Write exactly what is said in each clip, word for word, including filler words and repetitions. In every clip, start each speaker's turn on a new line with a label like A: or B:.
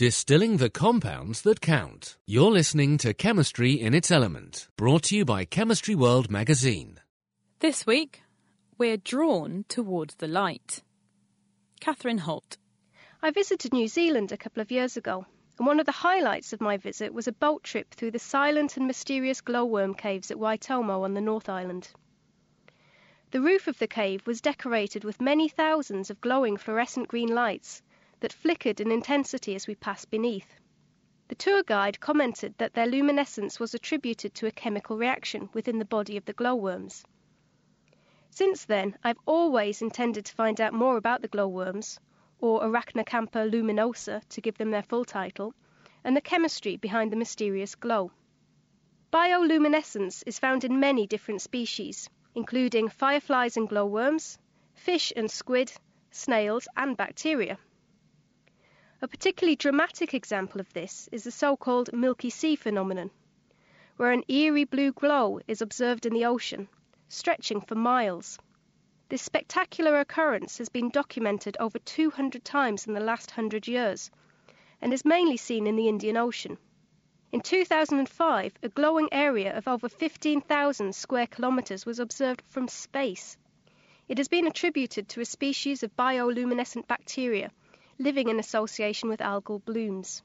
A: Distilling the compounds that count. You're listening to Chemistry in its Element, brought to you by Chemistry World magazine.
B: This week, we're drawn towards the light. Catherine Holt.
C: I visited New Zealand a couple of years ago, and one of the highlights of my visit was a boat trip through the silent and mysterious glowworm caves at Waitomo on the North Island. The roof of the cave was decorated with many thousands of glowing fluorescent green lights that flickered in intensity as we passed beneath. The tour guide commented that their luminescence was attributed to a chemical reaction within the body of the glowworms. Since then, I've always intended to find out more about the glowworms, or Arachnocampa luminosa to give them their full title, and the chemistry behind the mysterious glow. Bioluminescence is found in many different species, including fireflies and glowworms, fish and squid, snails and bacteria. A particularly dramatic example of this is the so-called Milky Sea phenomenon, where an eerie blue glow is observed in the ocean, stretching for miles. This spectacular occurrence has been documented over two hundred times in the last hundred years, and is mainly seen in the Indian Ocean. In two thousand five, a glowing area of over fifteen thousand square kilometres was observed from space. It has been attributed to a species of bioluminescent bacteria living in association with algal blooms.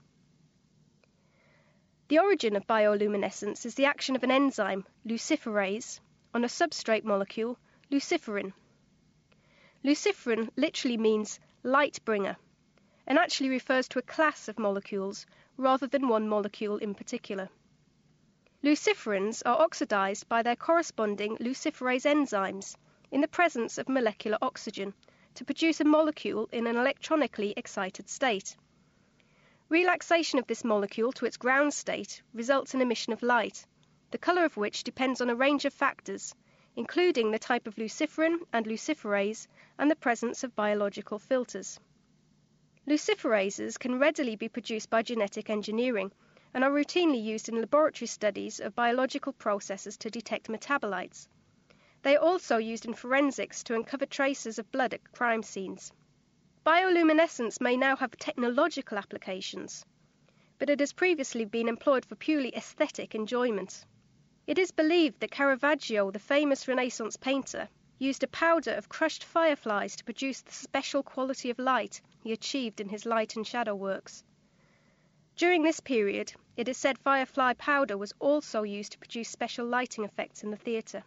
C: The origin of bioluminescence is the action of an enzyme, luciferase, on a substrate molecule, luciferin. Luciferin literally means light bringer, and actually refers to a class of molecules rather than one molecule in particular. Luciferins are oxidized by their corresponding luciferase enzymes in the presence of molecular oxygen to produce a molecule in an electronically excited state. Relaxation of this molecule to its ground state results in emission of light, the colour of which depends on a range of factors, including the type of luciferin and luciferase and the presence of biological filters. Luciferases can readily be produced by genetic engineering and are routinely used in laboratory studies of biological processes to detect metabolites. They are also used in forensics to uncover traces of blood at crime scenes. Bioluminescence may now have technological applications, but it has previously been employed for purely aesthetic enjoyment. It is believed that Caravaggio, the famous Renaissance painter, used a powder of crushed fireflies to produce the special quality of light he achieved in his light and shadow works. During this period, it is said firefly powder was also used to produce special lighting effects in the theatre.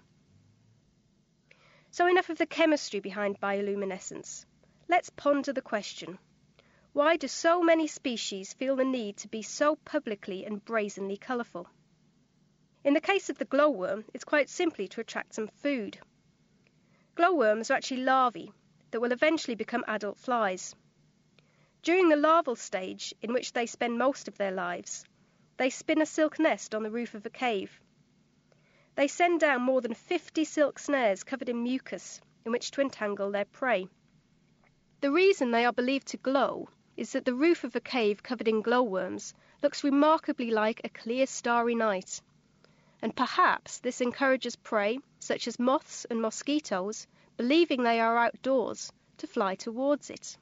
C: So enough of the chemistry behind bioluminescence. Let's ponder the question: why do so many species feel the need to be so publicly and brazenly colourful? In the case of the glowworm, it's quite simply to attract some food. Glowworms are actually larvae that will eventually become adult flies. During the larval stage, in which they spend most of their lives, they spin a silk nest on the roof of a cave. They send down more than fifty silk snares covered in mucus in which to entangle their prey. The reason they are believed to glow is that the roof of a cave covered in glowworms looks remarkably like a clear starry night, and perhaps this encourages prey, such as moths and mosquitoes, believing they are outdoors, to fly towards it.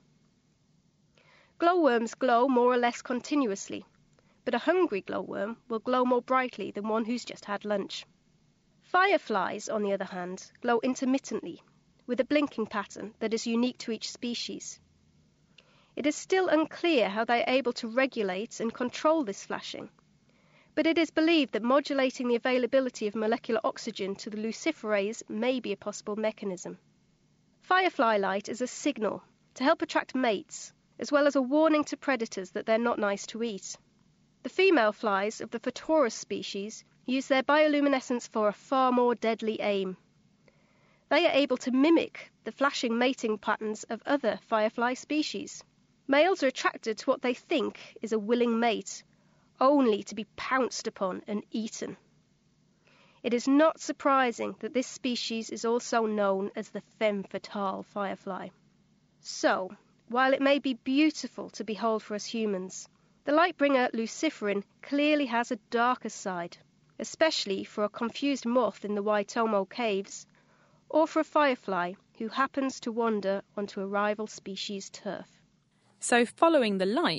C: Glowworms glow more or less continuously, but a hungry glowworm will glow more brightly than one who's just had lunch. Fireflies, on the other hand, glow intermittently, with a blinking pattern that is unique to each species. It is still unclear how they are able to regulate and control this flashing, but it is believed that modulating the availability of molecular oxygen to the luciferase may be a possible mechanism. Firefly light is a signal to help attract mates, as well as a warning to predators that they're not nice to eat. The female flies of the Photorus species use their bioluminescence for a far more deadly aim. They are able to mimic the flashing mating patterns of other firefly species. Males are attracted to what they think is a willing mate, only to be pounced upon and eaten. It is not surprising that this species is also known as the femme fatale firefly. So, while it may be beautiful to behold for us humans, the light-bringer luciferin clearly has a darker side, especially for a confused moth in the Waitomo caves, or for a firefly who happens to wander onto a rival species' turf.
B: So following the light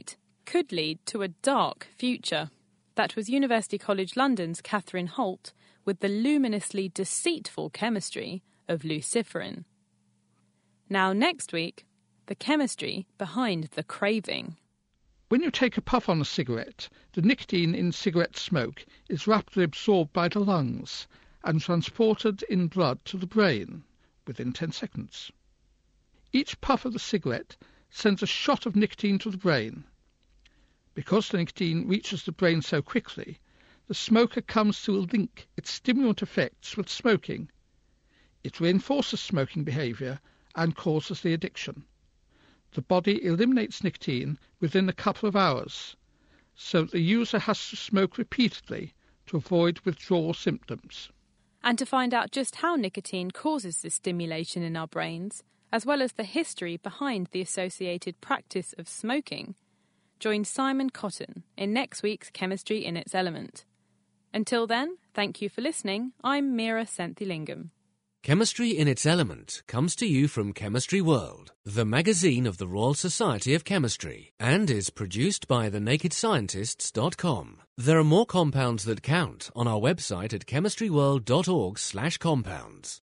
B: could lead to a dark future. That was University College London's Catherine Holt with the luminously deceitful chemistry of luciferin. Now next week, the chemistry behind the craving.
D: When you take a puff on a cigarette, the nicotine in cigarette smoke is rapidly absorbed by the lungs and transported in blood to the brain within ten seconds. Each puff of the cigarette sends a shot of nicotine to the brain. Because the nicotine reaches the brain so quickly, the smoker comes to link its stimulant effects with smoking. It reinforces smoking behaviour and causes the addiction. The body eliminates nicotine within a couple of hours, so that the user has to smoke repeatedly to avoid withdrawal symptoms.
B: And to find out just how nicotine causes this stimulation in our brains, as well as the history behind the associated practice of smoking, join Simon Cotton in next week's Chemistry in its Element. Until then, thank you for listening. I'm Meera Senthilingam.
A: Chemistry in its Element comes to you from Chemistry World, the magazine of the Royal Society of Chemistry, and is produced by the naked scientists dot com. There are more compounds that count on our website at chemistry world dot org slash compounds.